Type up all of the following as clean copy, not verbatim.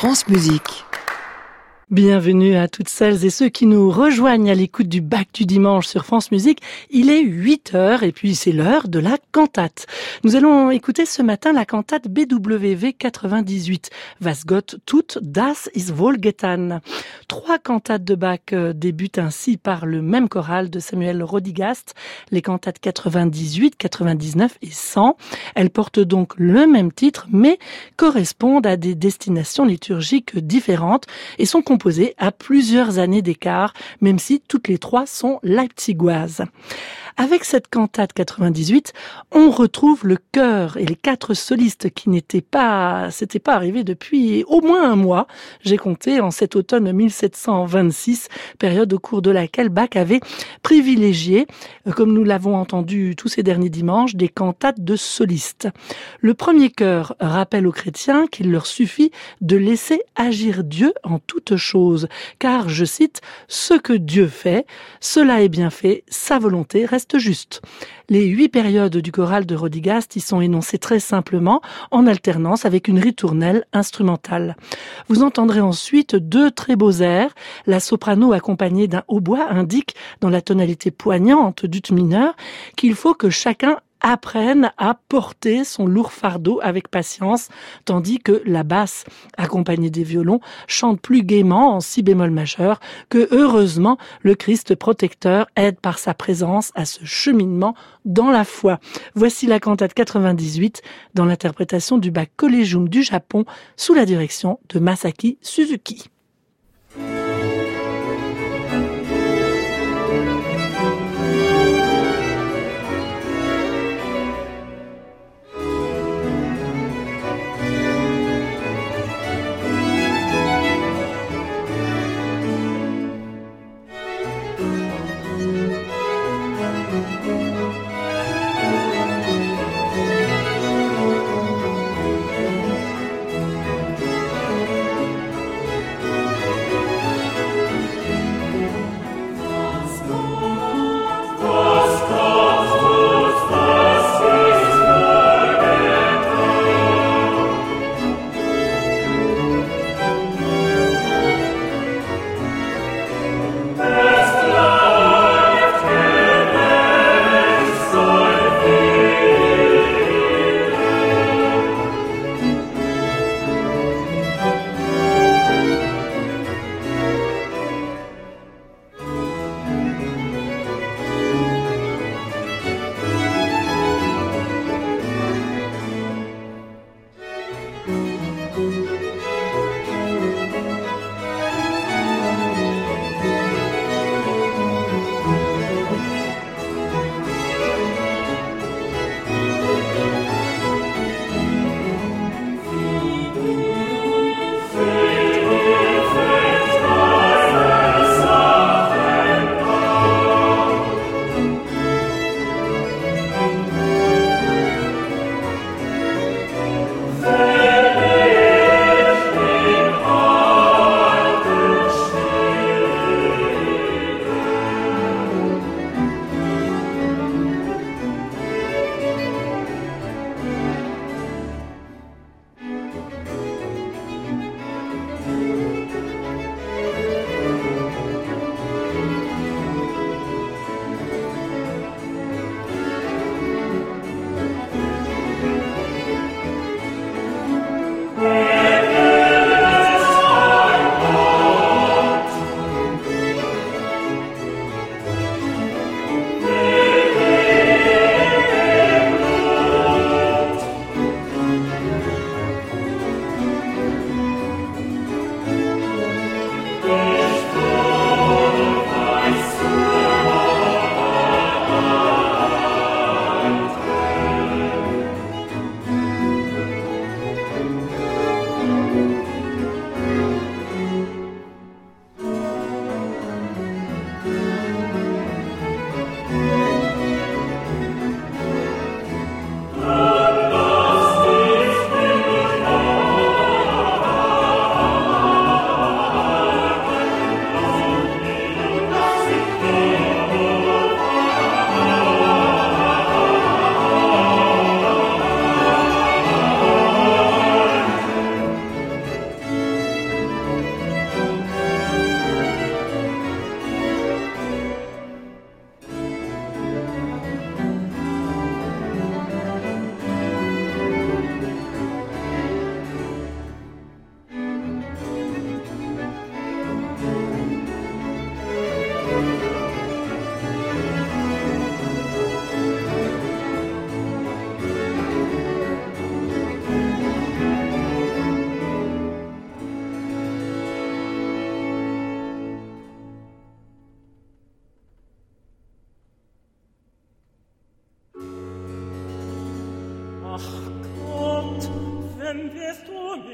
France Musique. Bienvenue à toutes celles et ceux qui nous rejoignent à l'écoute du Bac du dimanche sur France Musique. Il est 8h et puis c'est l'heure de la cantate. Nous allons écouter ce matin la cantate BWV 98. Was Gott tut, das ist wohlgetan. 3 cantates de Bach débutent ainsi par le même choral de Samuel Rodigast, les cantates 98, 99 et 100. Elles portent donc le même titre mais correspondent à des destinations liturgiques différentes et sont composées à plusieurs années d'écart, même si toutes les 3 sont leipzigoises. Avec cette cantate 98, on retrouve le chœur et les 4 solistes qui s'étaient pas arrivés depuis au moins un mois. J'ai compté en cet automne 1726, période au cours de laquelle Bach avait privilégié, comme nous l'avons entendu tous ces derniers dimanches, des cantates de solistes. Le premier chœur rappelle aux chrétiens qu'il leur suffit de laisser agir Dieu en toutes choses, car, je cite, « Ce que Dieu fait, cela est bien fait, sa volonté reste juste ». Les 8 périodes du choral de Rodigast y sont énoncées très simplement, en alternance avec une ritournelle instrumentale. Vous entendrez ensuite 2 très beaux airs. La soprano accompagnée d'un hautbois indique, dans la tonalité poignante d'ut mineur, qu'il faut que chacun apprenne à porter son lourd fardeau avec patience, tandis que la basse, accompagnée des violons, chante plus gaiement en si bémol majeur que, heureusement, le Christ protecteur aide par sa présence à ce cheminement dans la foi. Voici la cantate 98 dans l'interprétation du Bach Collegium du Japon sous la direction de Masaki Suzuki.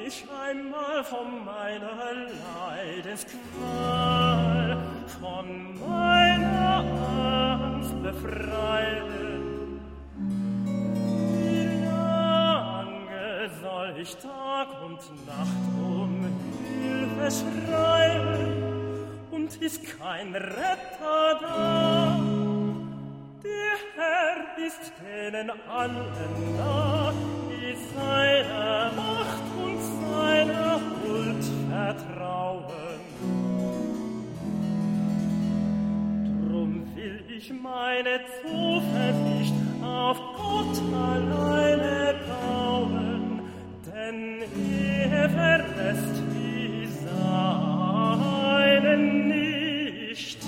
mich einmal von meiner Leidensqual, von meiner Angst befreien. Wie lange soll ich Tag und Nacht um Hilfe schreien, und ist kein Retter da? Der Herr ist denen allen nah, die seiner Macht und seiner Huld vertrauen. Drum will ich meine Zuversicht auf Gott alleine bauen, denn er verlässt die Seinen nicht.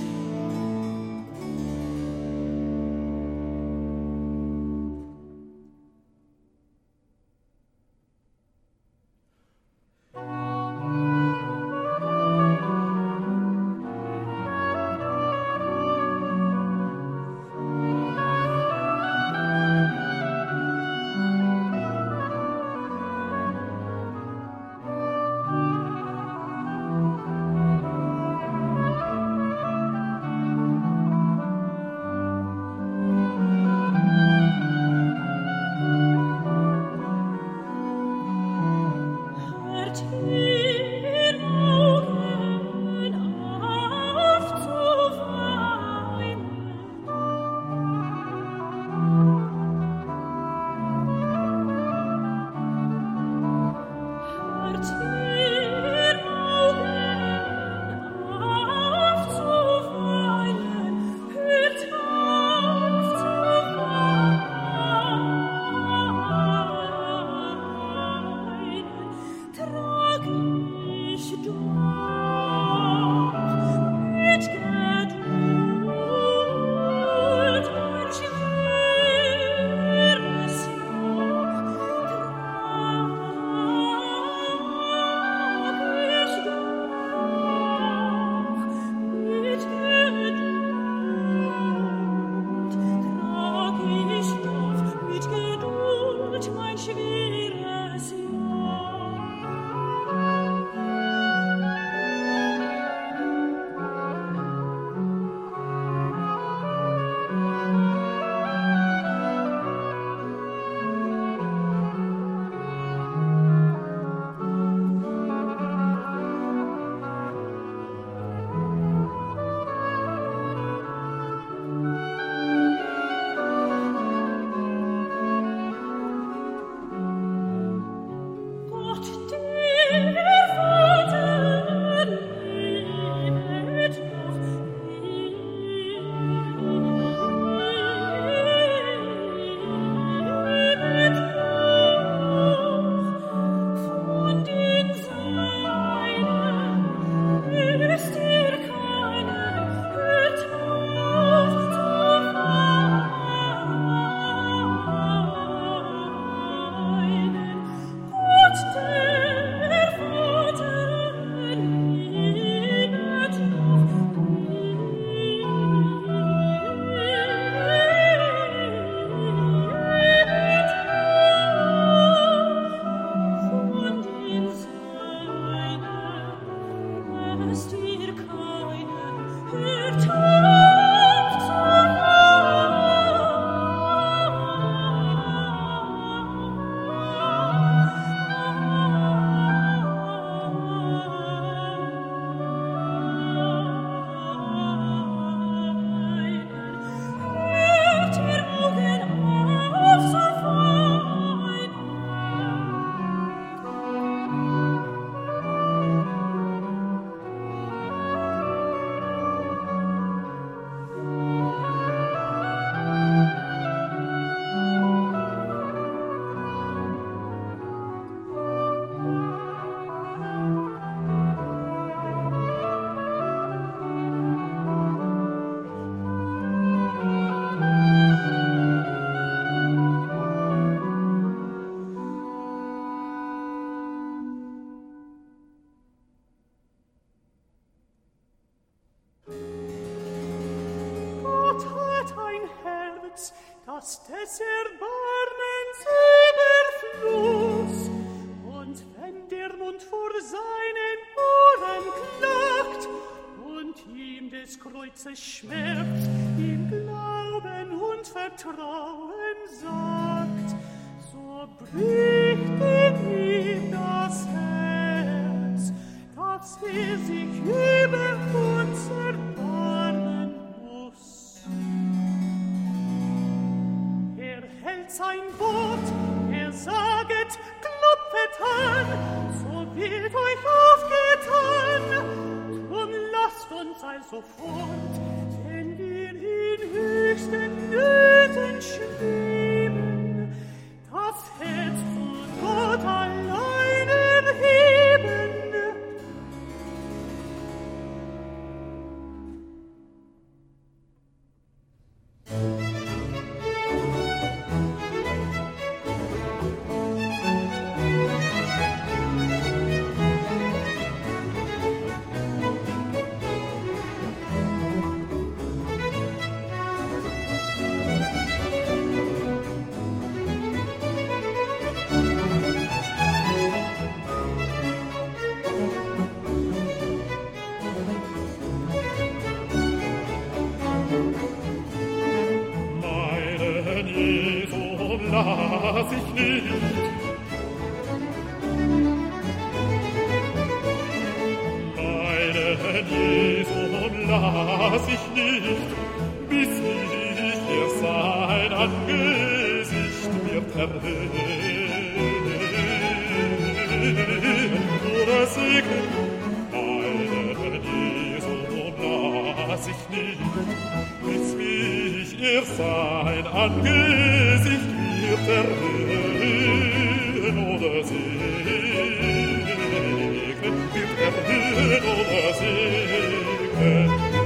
das des Erbarmens Überfluss, und wenn der und vor seinen Ohren klagt und ihm des Kreuzes Schmerz im Glauben und Vertrauen sagt, so bricht in ihm das Herz, dass sich über uns erbarmen muss. Er hält sein Wort, er saget, klopfet an, so wird euch aufgetan. Drum lasst uns also fort, wenn wir in höchsten Nöten schweben, das Herz zu Gott allein erheben. Lass ich nicht, meinen Jesus lass ich nicht, bis ich dir sein Angesicht wird erhöhen oder segnen. Meinen Jesus lass ich nicht, bis mich ihr sein Angesicht wird erhöhen oder segnen, wird erhöhen oder segnen.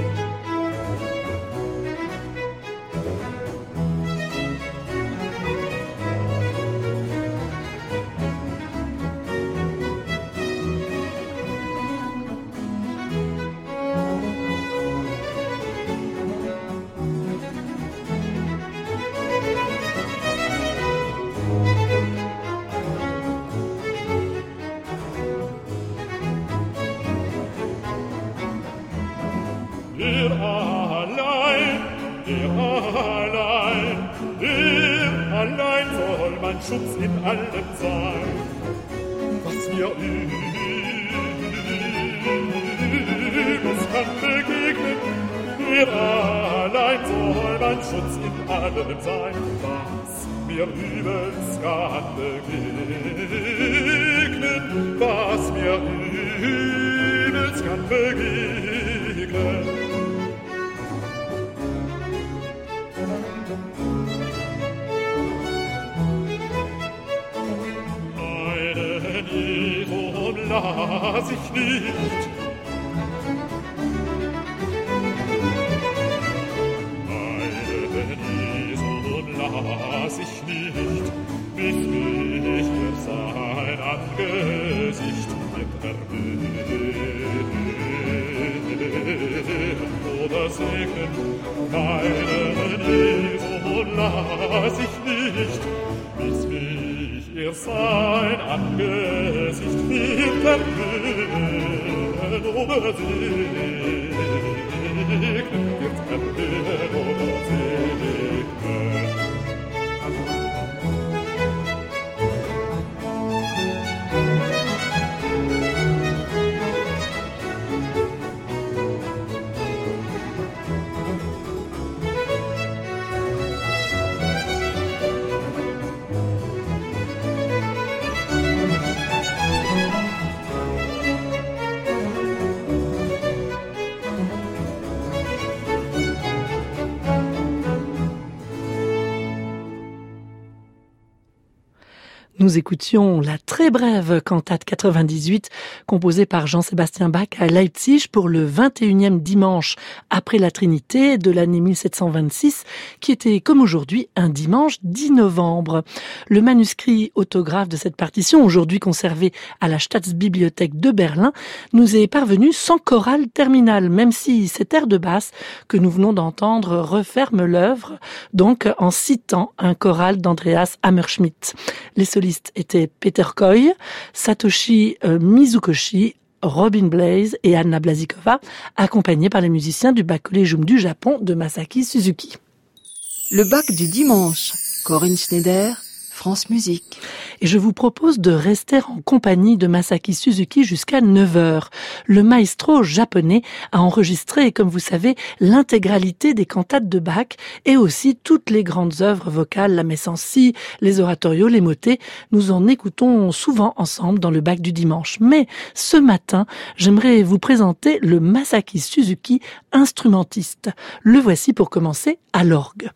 Allein soll mein Schutz in allem sein, was mir übels kann begegnen. Er allein soll mein Schutz in allem sein, was mir übels kann begegnen, was mir übels kann begegnen. Lass ich nicht, meinen Jesus lass ich nicht, bis mich sein Angesicht wird erhöhen oder segnen. Meinen Jesus lass ich nicht, bis mich ihr sein Angesicht wird erhöhen oder segnen, wird erhöhen oder segnen. Nous écoutions la très brève cantate 98 composée par Jean-Sébastien Bach à Leipzig pour le 21e dimanche après la Trinité de l'année 1726 qui était comme aujourd'hui un dimanche 10 novembre. Le manuscrit autographe de cette partition, aujourd'hui conservé à la Staatsbibliothek de Berlin, nous est parvenu sans chorale terminale, même si cet air de basse que nous venons d'entendre referme l'œuvre, donc en citant un choral d'Andreas Hammerschmidt. Les solistes solistes étaient Peter Coy, Satoshi Mizukoshi, Robin Blaze et Anna Blazikova, accompagnés par les musiciens du Bac-Collegium du Japon de Masaki Suzuki. Le bac du dimanche. Corinne Schneider, France Musique. Et je vous propose de rester en compagnie de Masaki Suzuki jusqu'à 9h. Le maestro japonais a enregistré, comme vous savez, l'intégralité des cantates de Bach et aussi toutes les grandes œuvres vocales, la messe en si, les oratorios, les motets. Nous en écoutons souvent ensemble dans le Bach du dimanche. Mais ce matin, j'aimerais vous présenter le Masaki Suzuki instrumentiste. Le voici pour commencer à l'orgue.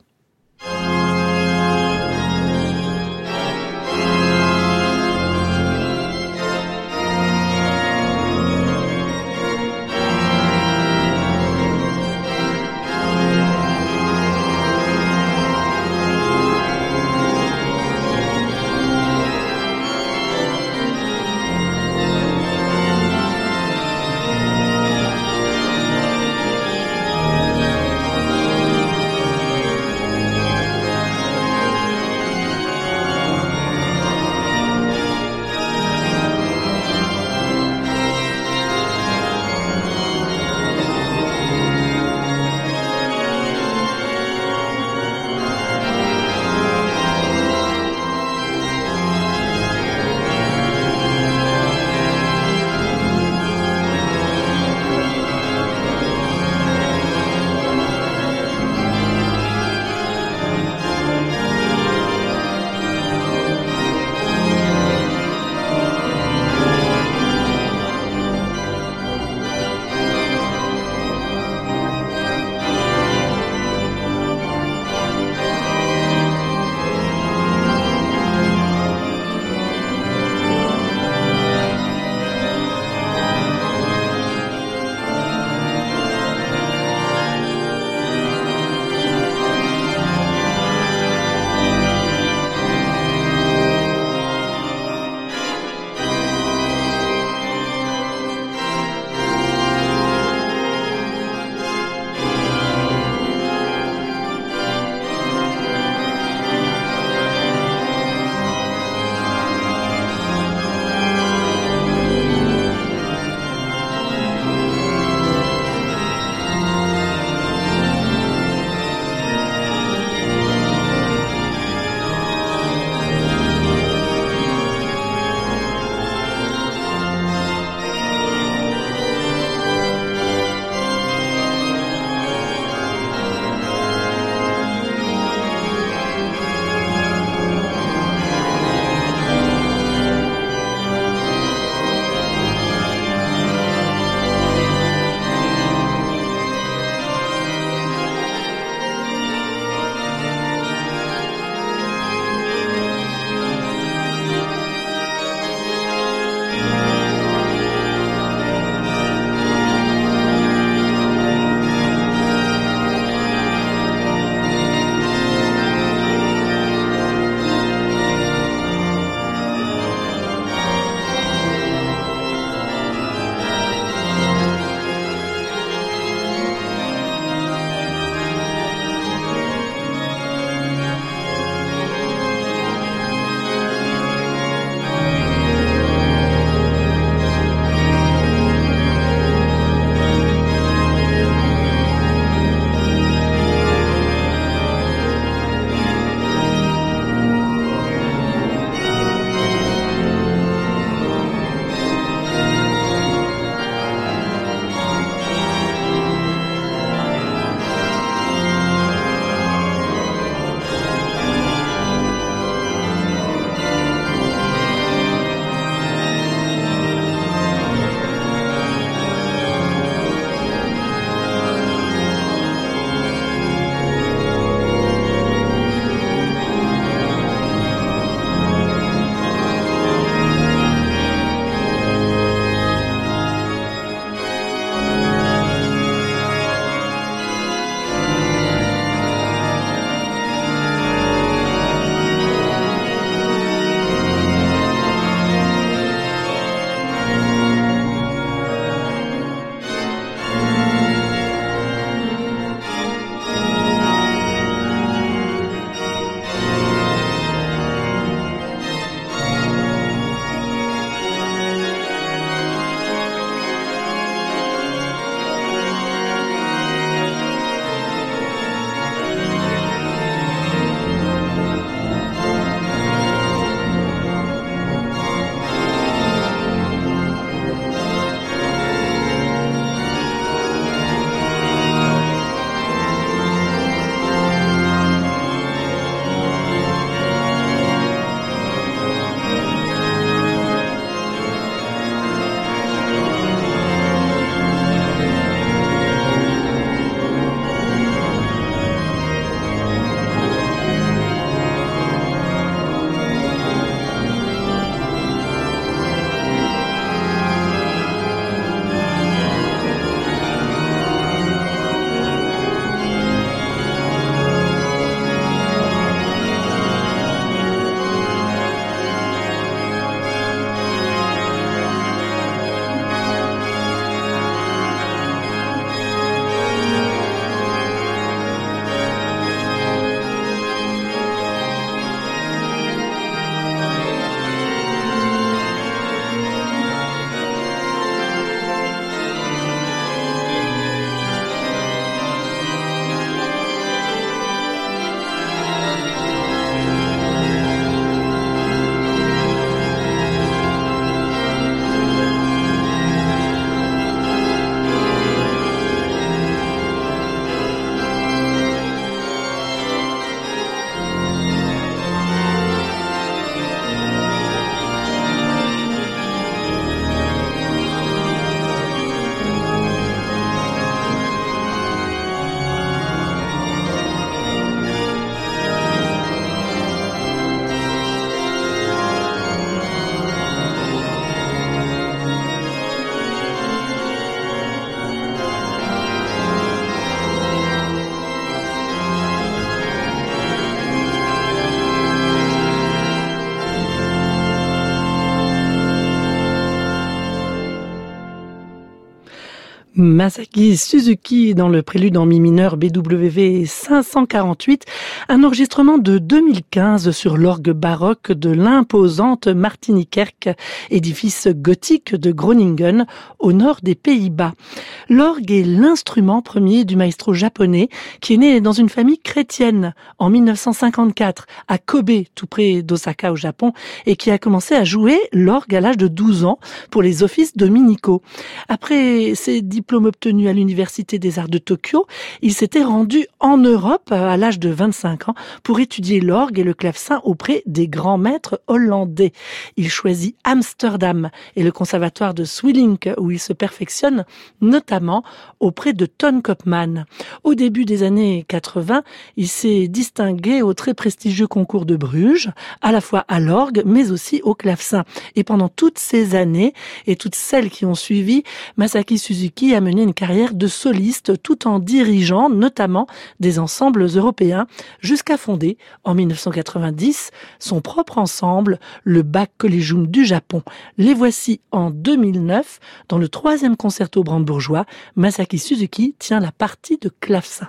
Masaki Suzuki dans le prélude en mi mineur BWV 548, un enregistrement de 2015 sur l'orgue baroque de l'imposante Martinikerk, édifice gothique de Groningen au nord des Pays-Bas. L'orgue est l'instrument premier du maestro japonais qui est né dans une famille chrétienne en 1954 à Kobe, tout près d'Osaka au Japon, et qui a commencé à jouer l'orgue à l'âge de 12 ans pour les offices dominicaux. Après ses diplôme obtenu à l'Université des Arts de Tokyo, il s'était rendu en Europe à l'âge de 25 ans pour étudier l'orgue et le clavecin auprès des grands maîtres hollandais. Il choisit Amsterdam et le conservatoire de Swillink où il se perfectionne notamment auprès de Ton Koopman. Au début des années 80, il s'est distingué au très prestigieux concours de Bruges, à la fois à l'orgue mais aussi au clavecin. Et pendant toutes ces années et toutes celles qui ont suivi, Masaki Suzuki a mené une carrière de soliste tout en dirigeant notamment des ensembles européens jusqu'à fonder en 1990 son propre ensemble, le Bach Collegium du Japon. Les voici en 2009 dans le 3e concerto brandebourgeois. Masaki Suzuki tient la partie de clavecin.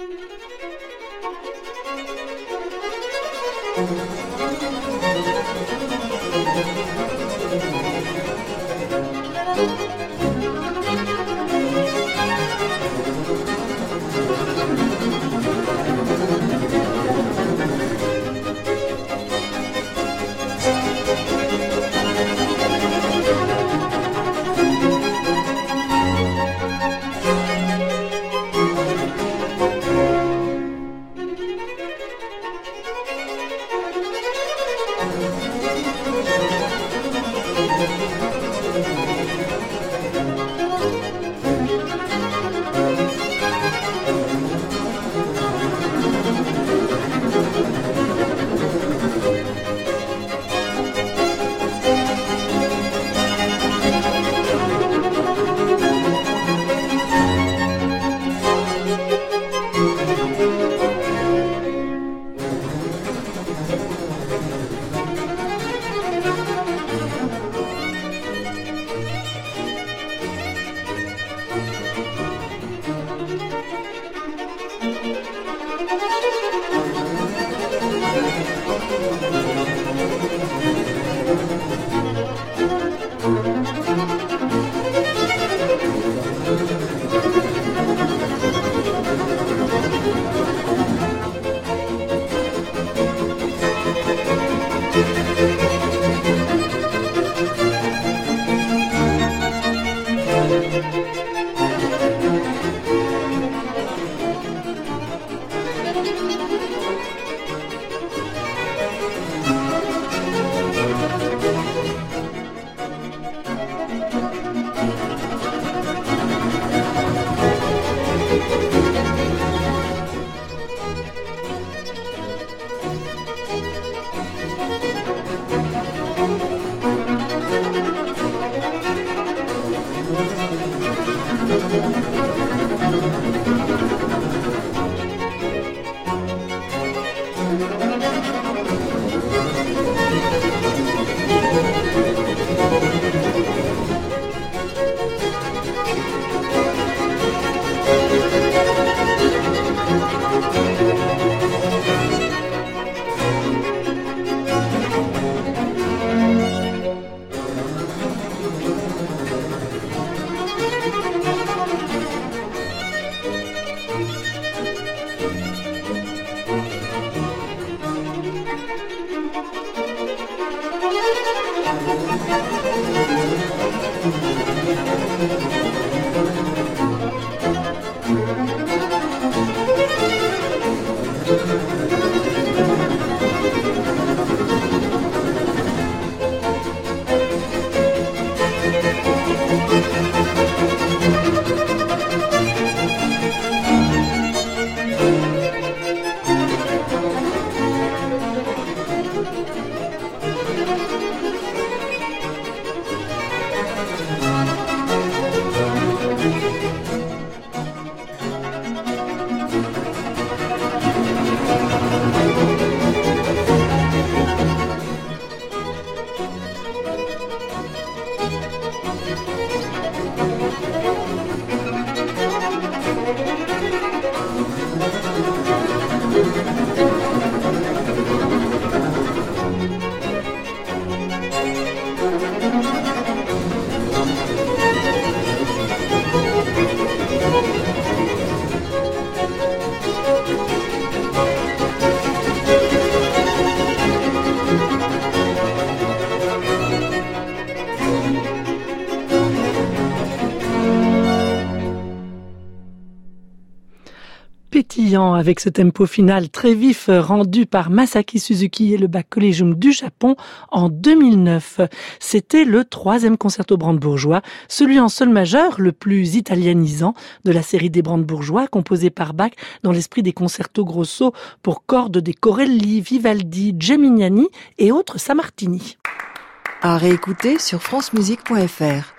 Pétillant avec ce tempo final très vif rendu par Masaki Suzuki et le Bach Collegium du Japon en 2009. C'était le 3e concerto brandebourgeois, celui en sol majeur le plus italianisant de la série des brandebourgeois composé par Bach dans l'esprit des concertos grosso pour cordes des Corelli, Vivaldi, Geminiani et autres Sammartini. À réécouter sur francemusique.fr.